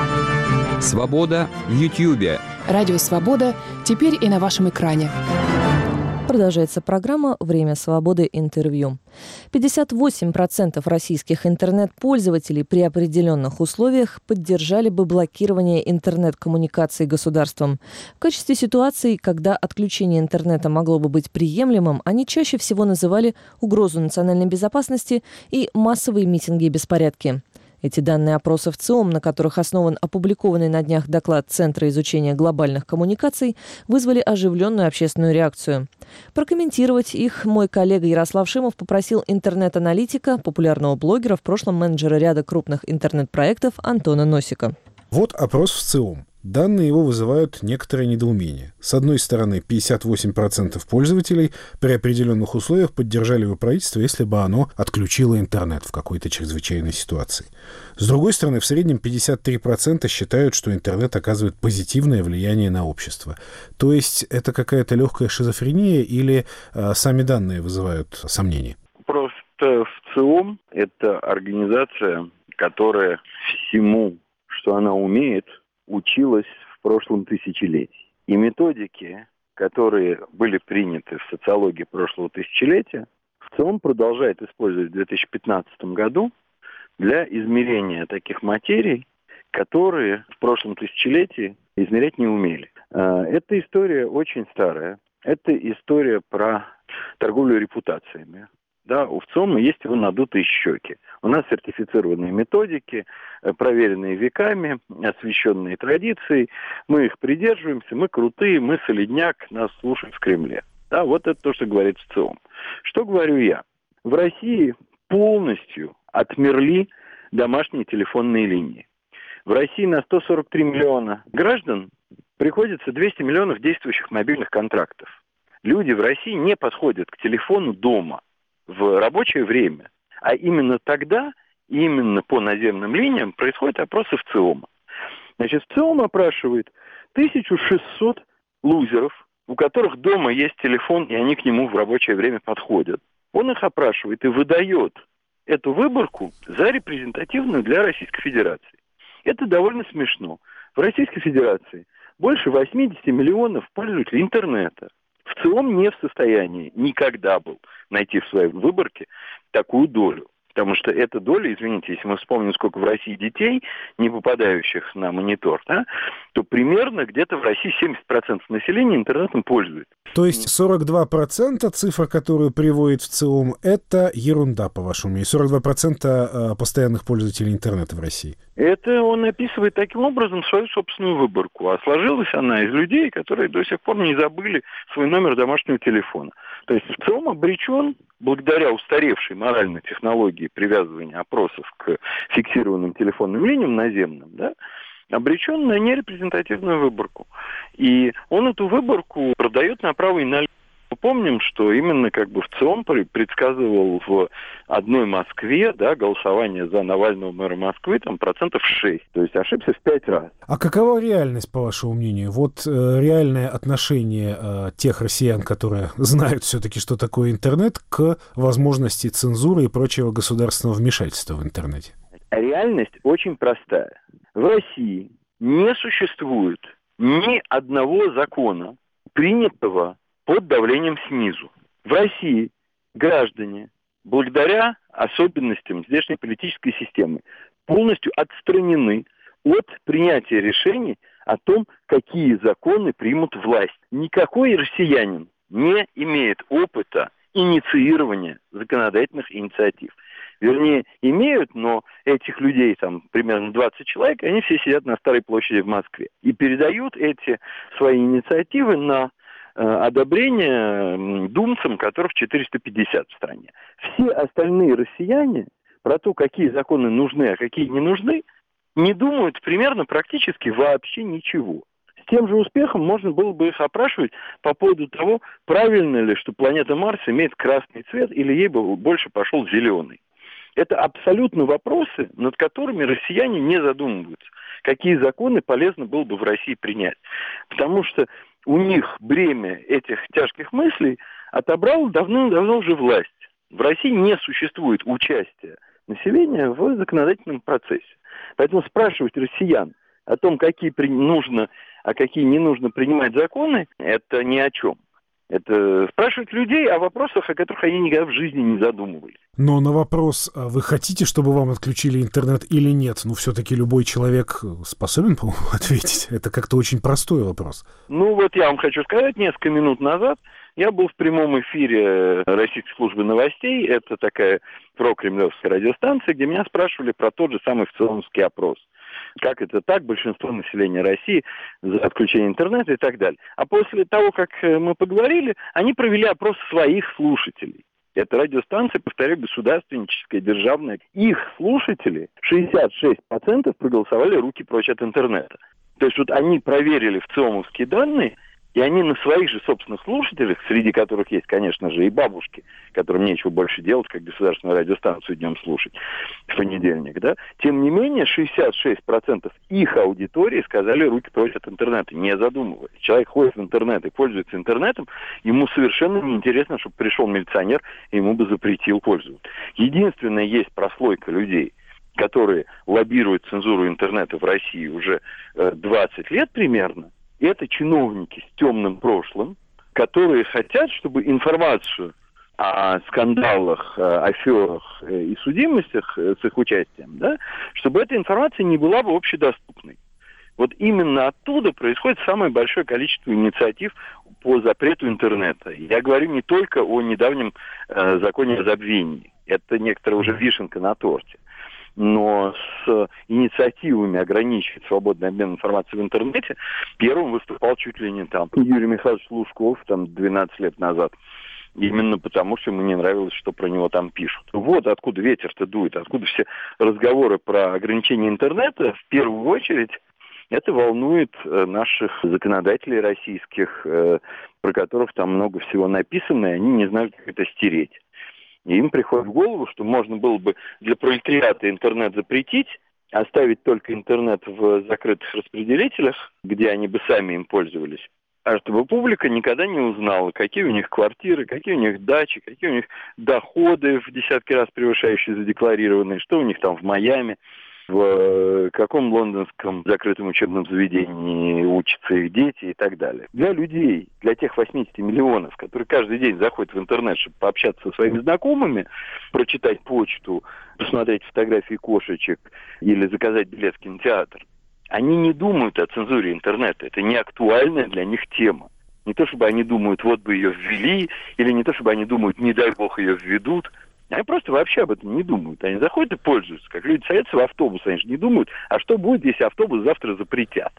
Свобода в Ютьюбе. Радио «Свобода» теперь и на вашем экране. Продолжается программа «Время свободы. Интервью». пятьдесят восемь процентов российских интернет-пользователей при определенных условиях поддержали бы блокирование интернет-коммуникаций государством. В качестве ситуации, когда отключение интернета могло бы быть приемлемым, они чаще всего называли угрозу национальной безопасности и массовые митинги и беспорядки. Эти данные опросов ЦИОМ, на которых основан опубликованный на днях доклад Центра изучения глобальных коммуникаций, вызвали оживленную общественную реакцию. Прокомментировать их мой коллега Ярослав Шимов попросил интернет-аналитика, популярного блогера, в прошлом менеджера ряда крупных интернет-проектов Антона Носика. Вот опрос в ЦИОМ. Данные его вызывают некоторое недоумение. С одной стороны, пятьдесят восемь процентов пользователей при определенных условиях поддержали бы правительство, если бы оно отключило интернет в какой-то чрезвычайной ситуации. С другой стороны, в среднем пятьдесят три процента считают, что интернет оказывает позитивное влияние на общество. То есть это какая-то легкая шизофрения или э, сами данные вызывают сомнения? Просто в ЦИОМ это организация, которая всему, что она умеет, училась в прошлом тысячелетии. И методики, которые были приняты в социологии прошлого тысячелетия, в ЦИОМ продолжает использовать в две тысячи пятнадцатом году для измерения таких материй, которые в прошлом тысячелетии измерять не умели. Эта история очень старая. Это история про торговлю репутациями. Да, у ЦИОМа есть его надутые щеки. У нас сертифицированные методики, проверенные веками, освященные традицией. Мы их придерживаемся, мы крутые, мы солидняк, нас слушают в Кремле. Да, вот это то, что говорит ЦИОМ. Что говорю я? В России полностью отмерли домашние телефонные линии. В России на сто сорок три миллиона граждан приходится двести миллионов действующих мобильных контрактов. Люди в России не подходят к телефону дома в рабочее время, а именно тогда, именно по наземным линиям происходят опросы в ЦИОМа. Значит, ЦИОМ опрашивает тысячу шестьсот лузеров, у которых дома есть телефон, и они к нему в рабочее время подходят. Он их опрашивает и выдает эту выборку за репрезентативную для Российской Федерации. Это довольно смешно. В Российской Федерации больше восемьдесят миллионов пользователей интернета. В ЦИОМ не в состоянии никогда был найти в своей выборке такую долю. Потому что эта доля, извините, если мы вспомним, сколько в России детей, не попадающих на монитор, да, то примерно где-то в России семьдесят процентов населения интернетом пользуется. То есть сорок два процента цифра, которую приводит в ЦИОМ, это ерунда, по вашему мнению? сорок два процента постоянных пользователей интернета в России? Это он описывает таким образом свою собственную выборку. А сложилась она из людей, которые до сих пор не забыли свой номер домашнего телефона. То есть ЦИОМ обречен, благодаря устаревшей моральной технологии привязывания опросов к фиксированным телефонным линиям наземным, да, обречен на нерепрезентативную выборку. И он эту выборку продает направо и налево. Мы помним, что именно как бы в ЦИОМ предсказывал в одной Москве, да, голосование за Навального мэра Москвы там процентов шесть, то есть ошибся в пять раз. А какова реальность, по вашему мнению? Вот э, реальное отношение э, тех россиян, которые знают все-таки, что такое интернет, к возможности цензуры и прочего государственного вмешательства в интернете? Реальность очень простая. В России не существует ни одного закона, принятого под давлением снизу. В России граждане, благодаря особенностям здешней политической системы, полностью отстранены от принятия решений о том, какие законы примут власть. Никакой россиянин не имеет опыта инициирования законодательных инициатив. Вернее, имеют, но этих людей там примерно двадцать человек, они все сидят на Старой площади в Москве и передают эти свои инициативы на одобрение думцам, которых четыреста пятьдесят в стране. Все остальные россияне про то, какие законы нужны, а какие не нужны, не думают примерно практически вообще ничего. С тем же успехом можно было бы их опрашивать по поводу того, правильно ли, что планета Марс имеет красный цвет, или ей бы больше пошел зеленый. Это абсолютно вопросы, над которыми россияне не задумываются. Какие законы полезно было бы в России принять. Потому что у них бремя этих тяжких мыслей отобрала давно-давно уже власть. В России не существует участия населения в законодательном процессе. Поэтому спрашивать россиян о том, какие нужно, а какие не нужно принимать законы, это ни о чем. Это спрашивать людей о вопросах, о которых они никогда в жизни не задумывались. Но на вопрос, вы хотите, чтобы вам отключили интернет или нет, ну, все-таки любой человек способен, по-моему, ответить. Это как-то очень простой вопрос. Ну, вот я вам хочу сказать, несколько минут назад я был в прямом эфире Российской службы новостей. Это такая прокремлевская радиостанция, где меня спрашивали про тот же самый ВЦИОМовский опрос. Как это так, большинство населения России за отключение интернета и так далее. А после того, как мы поговорили, они провели опрос своих слушателей. Это радиостанция, повторяю, государственническая, державная. Их слушатели, шестьдесят шесть процентов проголосовали руки прочь от интернета. То есть вот они проверили ВЦИОМовские данные, и они на своих же собственных слушателях, среди которых есть, конечно же, и бабушки, которым нечего больше делать, как государственную радиостанцию днем слушать в понедельник, да, тем не менее шестьдесят шесть процентов их аудитории сказали руки прочь от интернета, не задумываясь. Человек ходит в интернет и пользуется интернетом, ему совершенно неинтересно, чтобы пришел милиционер и ему бы запретил пользоваться. Единственное, есть прослойка людей, которые лоббируют цензуру интернета в России уже э, двадцать лет примерно. Это чиновники с темным прошлым, которые хотят, чтобы информацию о скандалах, аферах и судимостях с их участием, да, чтобы эта информация не была бы общедоступной. Вот именно оттуда происходит самое большое количество инициатив по запрету интернета. Я говорю не только о недавнем э, законе о забвении. Это некоторая уже вишенка на торте. Но с инициативами ограничивать свободный обмен информацией в интернете первым выступал чуть ли не там Юрий Михайлович Лужков там двенадцать лет назад. Именно потому, что ему не нравилось, что про него там пишут. Вот откуда ветер-то дует, откуда все разговоры про ограничение интернета. В первую очередь это волнует наших законодателей российских, про которых там много всего написано, и они не знают, как это стереть. И им приходит в голову, что можно было бы для пролетариата интернет запретить, оставить только интернет в закрытых распределителях, где они бы сами им пользовались, а чтобы публика никогда не узнала, какие у них квартиры, какие у них дачи, какие у них доходы в десятки раз превышающие задекларированные, что у них там в Майами, в каком лондонском закрытом учебном заведении учатся их дети и так далее. Для людей, для тех восьмидесяти миллионов, которые каждый день заходят в интернет, чтобы пообщаться со своими знакомыми, прочитать почту, посмотреть фотографии кошечек или заказать билет в кинотеатр, они не думают о цензуре интернета. Это не актуальная для них тема. Не то, чтобы они думают, вот бы ее ввели, или не то, чтобы они думают, не дай бог ее введут. Они просто вообще об этом не думают. Они заходят и пользуются. Как люди садятся в автобус, они же не думают, а что будет, если автобус завтра запретят.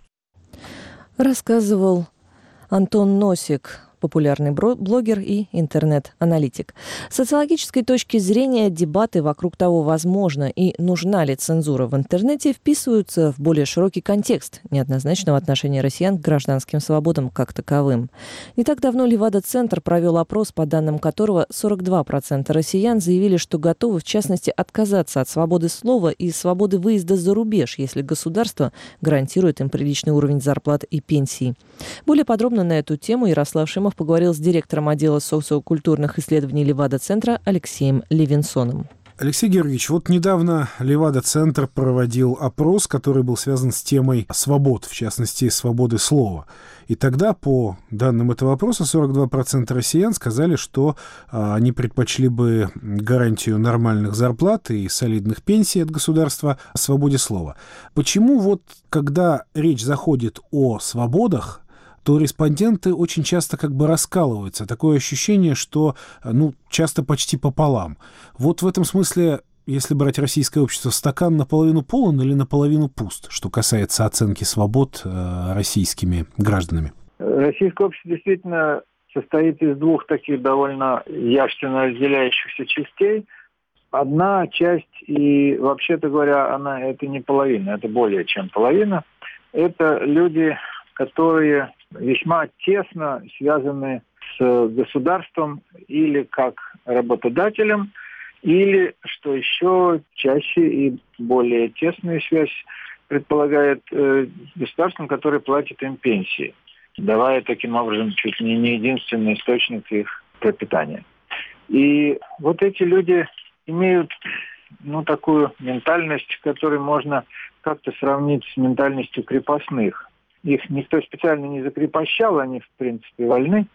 Рассказывал Антон Носик, популярный блогер и интернет-аналитик. С социологической точки зрения дебаты вокруг того, возможно и нужна ли цензура в интернете, вписываются в более широкий контекст неоднозначного отношения россиян к гражданским свободам как таковым. Не так давно Левада-центр провел опрос, по данным которого сорок два процента россиян заявили, что готовы, в частности, отказаться от свободы слова и свободы выезда за рубеж, если государство гарантирует им приличный уровень зарплат и пенсий. Более подробно на эту тему Ярослав Шимов поговорил с директором отдела социокультурных исследований Левада-центра Алексеем Левинсоном. Алексей Георгиевич, вот недавно Левада-центр проводил опрос, который был связан с темой свобод, в частности, свободы слова. И тогда, по данным этого опроса, сорок два процента россиян сказали, что а, они предпочли бы гарантию нормальных зарплат и солидных пенсий от государства свободе слова. Почему вот, когда речь заходит о свободах, то респонденты очень часто как бы раскалываются. Такое ощущение, что, ну, часто почти пополам. Вот в этом смысле, если брать российское общество, стакан наполовину полон или наполовину пуст, что касается оценки свобод э, российскими гражданами? Российское общество действительно состоит из двух таких довольно явственно разделяющихся частей. Одна часть, и вообще-то говоря, она это не половина, это более чем половина. Это люди, которые весьма тесно связаны с государством или как работодателем, или, что еще чаще и более тесную связь предполагает э, государством, которое платит им пенсии, давая таким образом чуть ли не единственный источник их пропитания. И вот эти люди имеют, ну, такую ментальность, которую можно как-то сравнить с ментальностью крепостных. Их никто специально не закрепощал, они, в принципе, вольны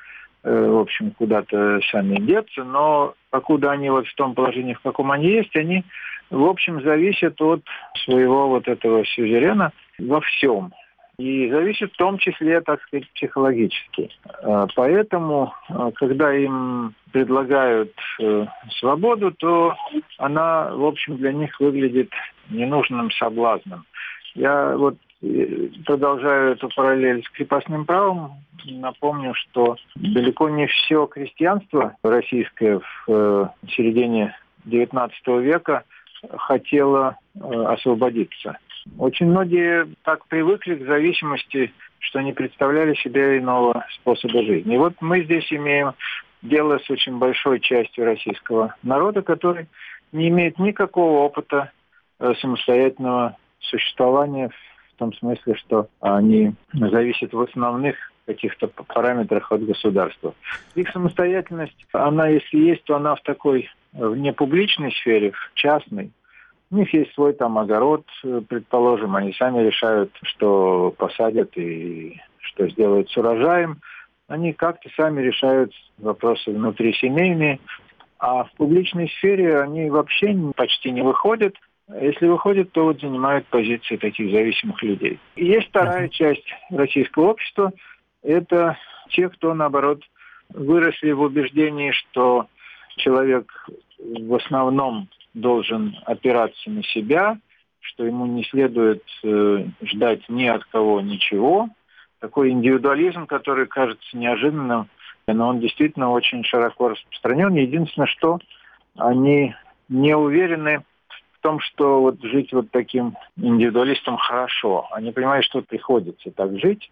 в общем, куда-то сами деться, но покуда они вот в том положении, в каком они есть, они, в общем, зависят от своего вот этого сюзерена во всем. И зависит в том числе, так сказать, психологически. Поэтому, когда им предлагают свободу, то она, в общем, для них выглядит ненужным соблазном. Я вот продолжаю эту параллель с крепостным правом. Напомню, что далеко не все крестьянство российское в середине девятнадцатого века хотело освободиться. Очень многие так привыкли к зависимости, что не представляли себе иного способа жизни. И вот мы здесь имеем дело с очень большой частью российского народа, который не имеет никакого опыта самостоятельного существования, в том смысле, что они зависят в основных каких-то параметрах от государства. Их самостоятельность, она, если есть, то она в такой, в непубличной сфере, в частной. У них есть свой там огород, предположим, они сами решают, что посадят и что сделают с урожаем. Они как-то сами решают вопросы внутрисемейные, а в публичной сфере они вообще почти не выходят. Если выходят, то вот занимают позиции таких зависимых людей. И есть вторая часть российского общества. Это те, кто, наоборот, выросли в убеждении, что человек в основном должен опираться на себя, что ему не следует э, ждать ни от кого ничего. Такой индивидуализм, который кажется неожиданным, но он действительно очень широко распространен. Единственное, что они не уверены в том, что вот жить вот таким индивидуалистом хорошо. Они понимают, что приходится так жить,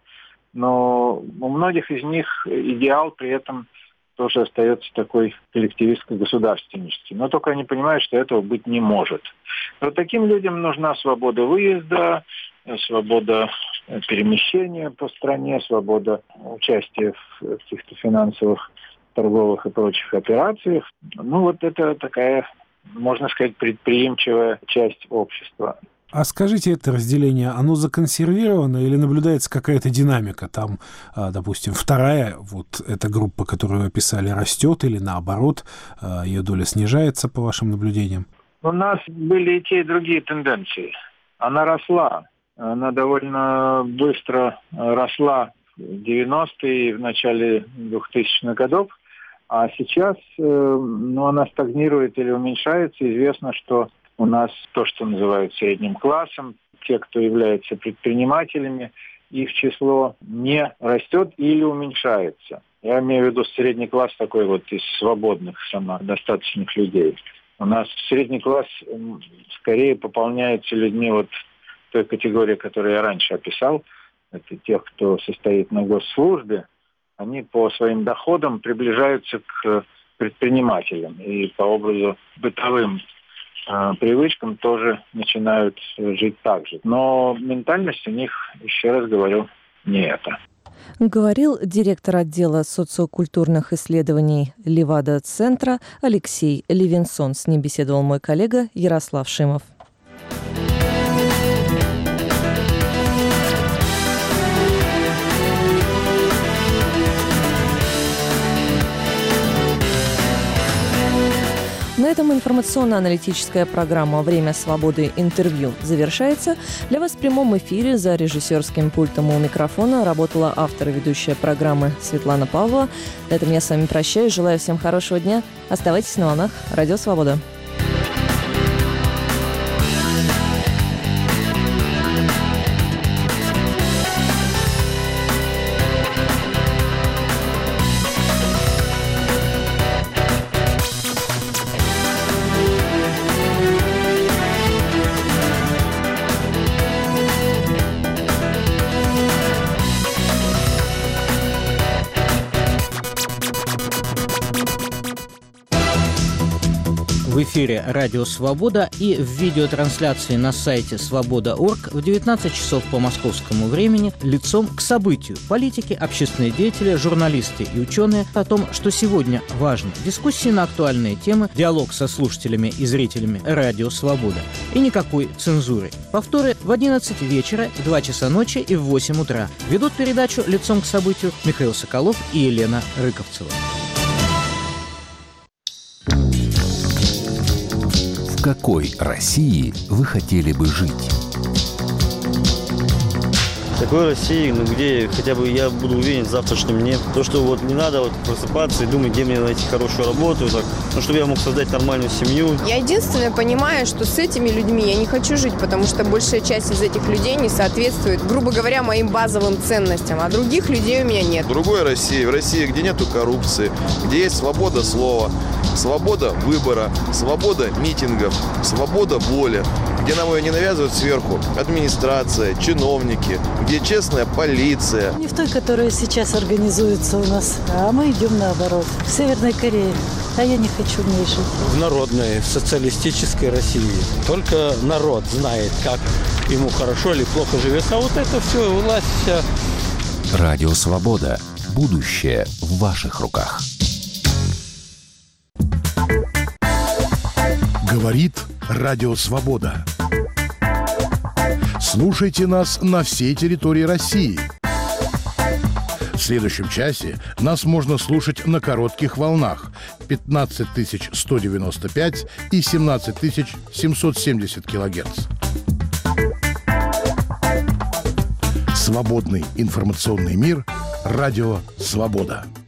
но у многих из них идеал при этом тоже остается такой коллективистской государственности. Но только они понимают, что этого быть не может. Но таким людям нужна свобода выезда, свобода перемещения по стране, свобода участия в каких-то финансовых, торговых и прочих операциях. Ну вот это такая, можно сказать, предприимчивая часть общества. А скажите, это разделение, оно законсервировано или наблюдается какая-то динамика? Там, допустим, вторая, вот эта группа, которую вы описали, растет или наоборот, ее доля снижается, по вашим наблюдениям? У нас были и те, и другие тенденции. Она росла. Она довольно быстро росла в девяностые и в начале двухтысячных годов. А сейчас ну, она стагнирует или уменьшается. Известно, что у нас то, что называют средним классом, те, кто являются предпринимателями, их число не растет или уменьшается. Я имею в виду средний класс такой вот из свободных, самодостаточных людей. У нас средний класс скорее пополняется людьми вот той категории, которую я раньше описал. Это тех, кто состоит на госслужбе. Они по своим доходам приближаются к предпринимателям и по образу бытовым привычкам тоже начинают жить так же. Но ментальность у них, еще раз говорю, не это. Говорил директор отдела социокультурных исследований Левада-центра Алексей Левинсон. С ним беседовал мой коллега Ярослав Шимов. На этом информационно-аналитическая программа «Время свободы. Интервью» завершается. Для вас в прямом эфире за режиссерским пультом у микрофона работала автор и ведущая программы Светлана Павлова. На этом я с вами прощаюсь. Желаю всем хорошего дня. Оставайтесь на волнах Радио Свобода. в эфире «Радио Свобода» и в видеотрансляции на сайте свобода точка орг в девятнадцать часов по московскому времени лицом к событию. Политики, общественные деятели, журналисты и ученые о том, что сегодня важно. Дискуссии на актуальные темы, диалог со слушателями и зрителями «Радио Свобода». И никакой цензуры. Повторы в одиннадцать вечера, в два часа ночи и в восемь утра. Ведут передачу «Лицом к событию» Михаил Соколов и Елена Рыковцева. В какой России вы хотели бы жить? В такой России, ну, где хотя бы я буду уверен в завтрашнем дне. То, что вот не надо вот просыпаться и думать, где мне найти хорошую работу, так, ну, чтобы я мог создать нормальную семью. Я единственное понимаю, что с этими людьми я не хочу жить, потому что большая часть из этих людей не соответствует, грубо говоря, моим базовым ценностям, а других людей у меня нет. В другой России, в России, где нету коррупции, где есть свобода слова, свобода выбора, свобода митингов, свобода воли, где нам ее не навязывают сверху администрация, чиновники, где честная полиция. Не в той, которая сейчас организуется у нас, а мы идем наоборот, в Северной Корее. А я не хочу в ней жить. В народной, социалистической России. Только народ знает, как ему хорошо или плохо живется. А вот это все, власть вся. Радио Свобода. Будущее в ваших руках. Говорит Радио Свобода. Слушайте нас на всей территории России. В следующем часе нас можно слушать на коротких волнах пятнадцать тысяч сто девяносто пять и семнадцать тысяч семьсот семьдесят килогерц. Свободный информационный мир. Радио Свобода.